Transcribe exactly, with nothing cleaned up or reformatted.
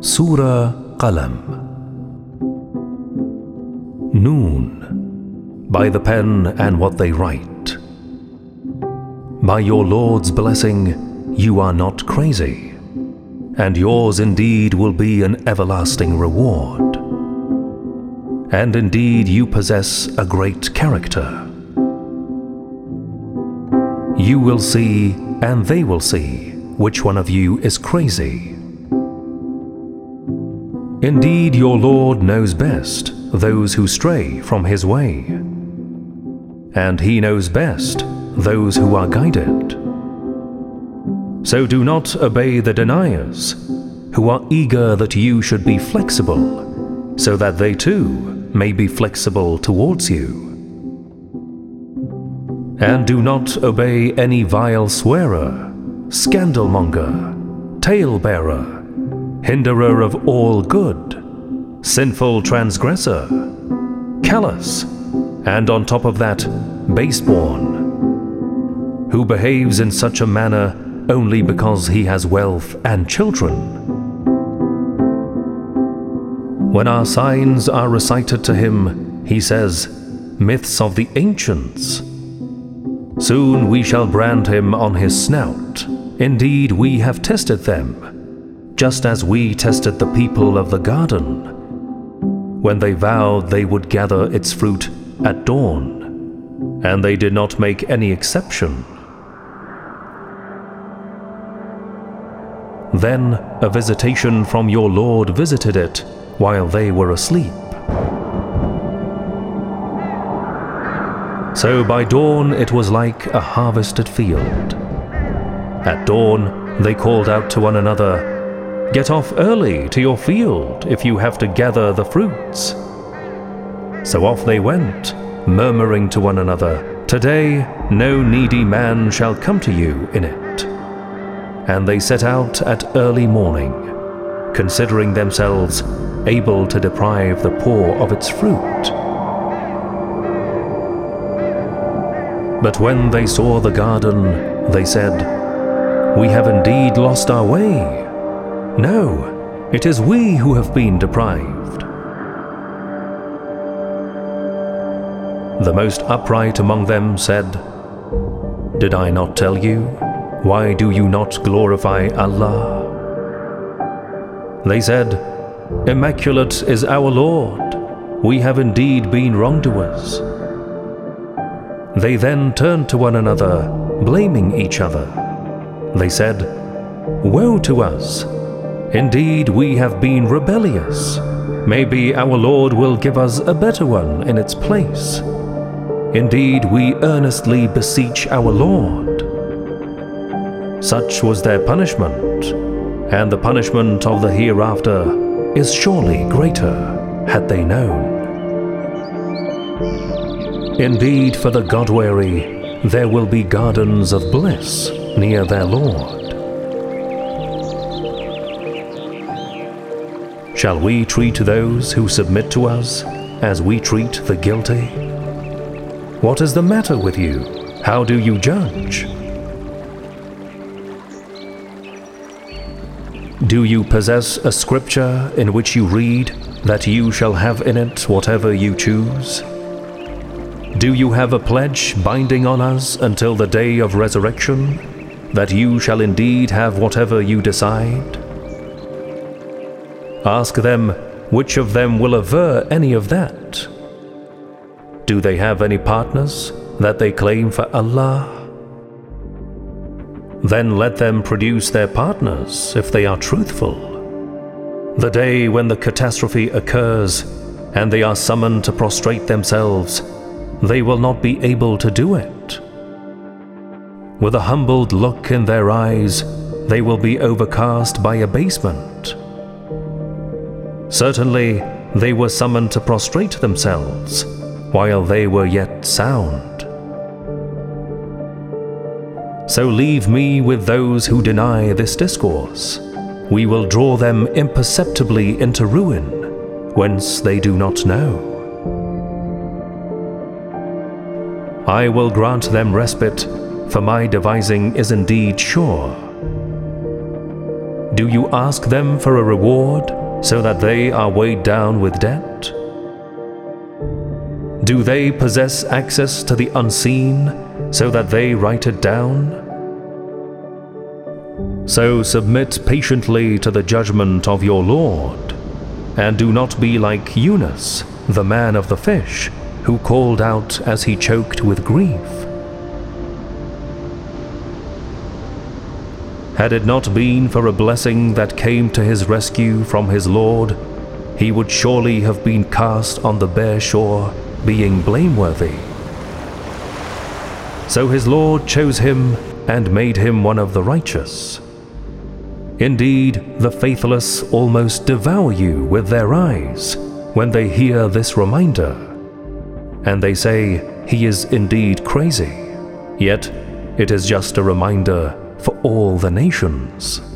Surah Qalam. Noon, by the pen and what they write. By your Lord's blessing, you are not crazy, and yours indeed will be an everlasting reward. And indeed you possess a great character. You will see, and they will see, which one of you is crazy. Indeed, your Lord knows best those who stray from His way, and He knows best those who are guided. So do not obey the deniers, who are eager that you should be flexible, so that they too may be flexible towards you. And do not obey any vile swearer, scandalmonger, talebearer, hinderer of all good, sinful transgressor, callous, and on top of that, baseborn, who behaves in such a manner only because he has wealth and children. When our signs are recited to him, he says, myths of the ancients. Soon we shall brand him on his snout. Indeed, we have tested them, just as we tested the people of the garden, when they vowed they would gather its fruit at dawn, and they did not make any exception. Then a visitation from your Lord visited it while they were asleep. So by dawn it was like a harvested field. At dawn they called out to one another, "Get off early to your field if you have to gather the fruits." So off they went, murmuring to one another, "Today no needy man shall come to you in it." And they set out at early morning, considering themselves able to deprive the poor of its fruit. But when they saw the garden, they said, "We have indeed lost our way. No, it is we who have been deprived." The most upright among them said, "Did I not tell you? Why do you not glorify Allah?" They said, "Immaculate is our Lord. We have indeed been wrongdoers." They then turned to one another, blaming each other. They said, "Woe to us! Indeed, we have been rebellious. Maybe our Lord will give us a better one in its place. Indeed, we earnestly beseech our Lord." Such was their punishment, and the punishment of the hereafter is surely greater, had they known. Indeed, for the God-wary, there will be gardens of bliss near their Lord. Shall we treat those who submit to us as we treat the guilty? What is the matter with you? How do you judge? Do you possess a scripture in which you read that you shall have in it whatever you choose? Do you have a pledge binding on us until the day of resurrection, that you shall indeed have whatever you decide? Ask them, which of them will aver any of that? Do they have any partners that they claim for Allah? Then let them produce their partners if they are truthful. The day when the catastrophe occurs and they are summoned to prostrate themselves, they will not be able to do it. With a humbled look in their eyes, they will be overcast by abasement. Certainly, they were summoned to prostrate themselves while they were yet sound. So leave me with those who deny this discourse. We will draw them imperceptibly into ruin, whence they do not know. I will grant them respite, for my devising is indeed sure. Do you ask them for a reward so that they are weighed down with debt? Do they possess access to the unseen so that they write it down? So submit patiently to the judgment of your Lord, and do not be like Yunus, the man of the fish, who called out as he choked with grief. Had it not been for a blessing that came to his rescue from his Lord, he would surely have been cast on the bare shore, being blameworthy. So his Lord chose him and made him one of the righteous. Indeed, the faithless almost devour you with their eyes when they hear this reminder, and they say, "He is indeed crazy," yet it is just a reminder for all the nations.